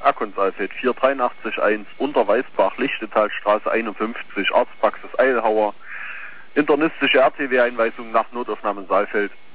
Akkon Saalfeld 48381 Unterweißbach, Lichtetalstraße 51, Arztpraxis Eilhauer, internistische RTW-Einweisung nach Notaufnahme Saalfeld